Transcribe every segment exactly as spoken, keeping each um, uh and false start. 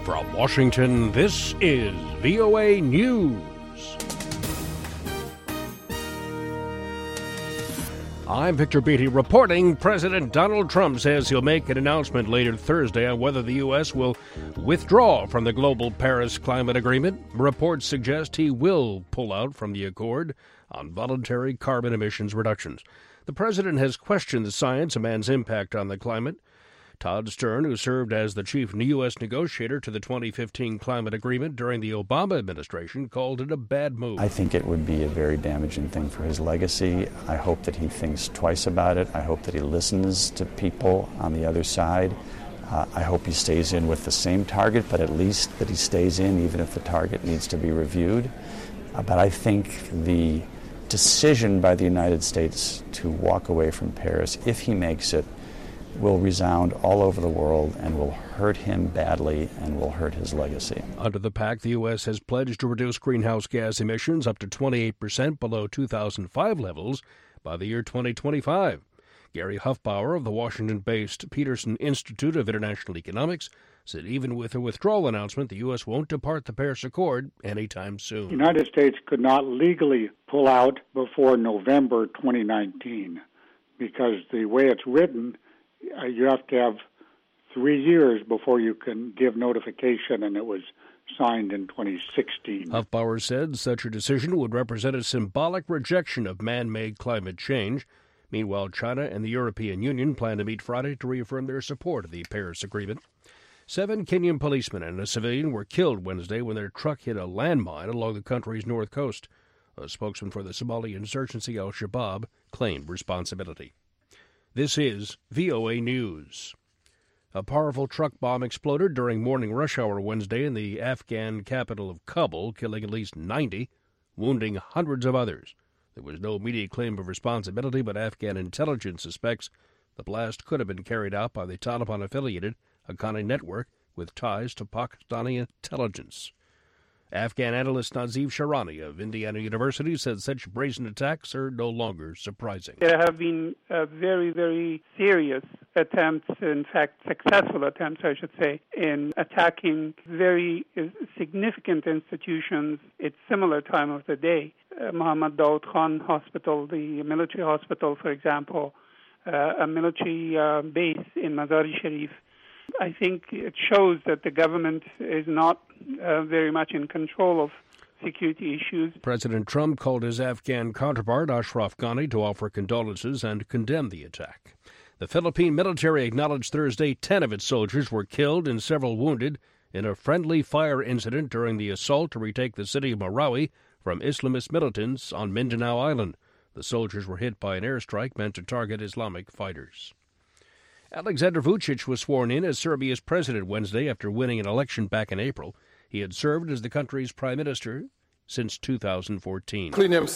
From Washington, this is V O A News. I'm Victor Beatty reporting. President Donald Trump says he'll make an announcement later Thursday on whether the U S will withdraw from the global Paris Climate Agreement. Reports suggest he will pull out from the accord on voluntary carbon emissions reductions. The president has questioned the science of man's impact on the climate. Todd Stern, who served as the chief U S negotiator to the twenty fifteen climate agreement during the Obama administration, called it a bad move. I think it would be a very damaging thing for his legacy. I hope that he thinks twice about it. I hope that he listens to people on the other side. Uh, I hope he stays in with the same target, but at least that he stays in even if the target needs to be reviewed. Uh, but I think the decision by the United States to walk away from Paris, if he makes it, will resound all over the world and will hurt him badly and will hurt his legacy. Under the pact, the U S has pledged to reduce greenhouse gas emissions up to twenty-eight percent below two thousand five levels by the year twenty twenty-five. Gary Huffbauer of the Washington-based Peterson Institute of International Economics said even with a withdrawal announcement, the U S won't depart the Paris Accord anytime soon. The United States could not legally pull out before November twenty nineteen because the way it's written, Uh, you have to have three years before you can give notification, and it was signed in twenty sixteen. Huffbauer said such a decision would represent a symbolic rejection of man-made climate change. Meanwhile, China and the European Union plan to meet Friday to reaffirm their support of the Paris Agreement. Seven Kenyan policemen and a civilian were killed Wednesday when their truck hit a landmine along the country's north coast. A spokesman for the Somali insurgency Al-Shabaab claimed responsibility. This is V O A News. A powerful truck bomb exploded during morning rush hour Wednesday in the Afghan capital of Kabul, killing at least ninety, wounding hundreds of others. There was no immediate claim of responsibility, but Afghan intelligence suspects the blast could have been carried out by the Taliban-affiliated Haqqani network with ties to Pakistani intelligence. Afghan analyst Nazif Sharani of Indiana University said such brazen attacks are no longer surprising. There have been uh, very, very serious attempts, in fact successful attempts, I should say, in attacking very uh, significant institutions at similar time of the day. Uh, Muhammad Dawood Khan Hospital, the military hospital, for example, uh, a military uh, base in Mazar-e Sharif. I think it shows that the government is not uh, very much in control of security issues. President Trump called his Afghan counterpart, Ashraf Ghani, to offer condolences and condemn the attack. The Philippine military acknowledged Thursday ten of its soldiers were killed and several wounded in a friendly fire incident during the assault to retake the city of Marawi from Islamist militants on Mindanao Island. The soldiers were hit by an airstrike meant to target Islamic fighters. Alexander Vučić was sworn in as Serbia's president Wednesday after winning an election back in April. He had served as the country's prime minister since two thousand fourteen.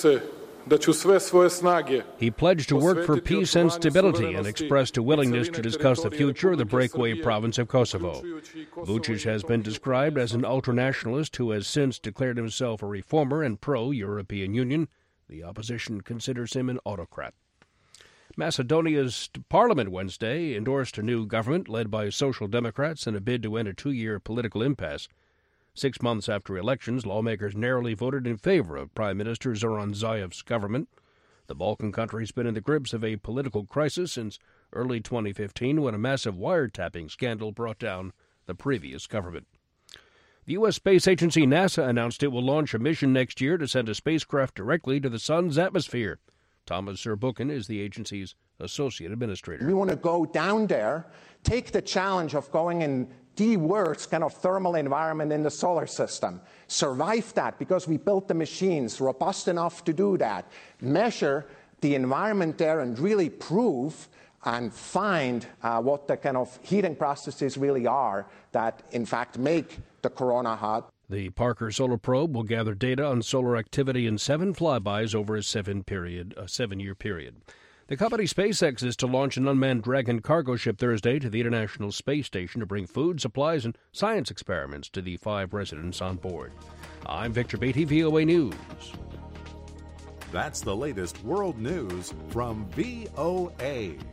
He pledged to work for peace and stability and expressed a willingness to discuss the future of the breakaway province of Kosovo. Vučić has been described as an ultranationalist who has since declared himself a reformer and pro-European Union. The opposition considers him an autocrat. Macedonia's parliament Wednesday endorsed a new government led by Social Democrats in a bid to end a two-year political impasse. Six months after elections, lawmakers narrowly voted in favor of Prime Minister Zoran Zaev's government. The Balkan country's been in the grips of a political crisis since early twenty fifteen when a massive wiretapping scandal brought down the previous government. The U S space agency NASA announced it will launch a mission next year to send a spacecraft directly to the sun's atmosphere. Thomas Zurbuchen is the agency's associate administrator. We want to go down there, take the challenge of going in the worst kind of thermal environment in the solar system, survive that because we built the machines robust enough to do that, measure the environment there and really prove and find uh, what the kind of heating processes really are that, in fact, make the corona hot. The Parker Solar Probe will gather data on solar activity in seven flybys over a seven period, a seven-year period. The company SpaceX is to launch an unmanned Dragon cargo ship Thursday to the International Space Station to bring food, supplies, and science experiments to the five residents on board. I'm Victor Beatty, V O A News. That's the latest world news from V O A.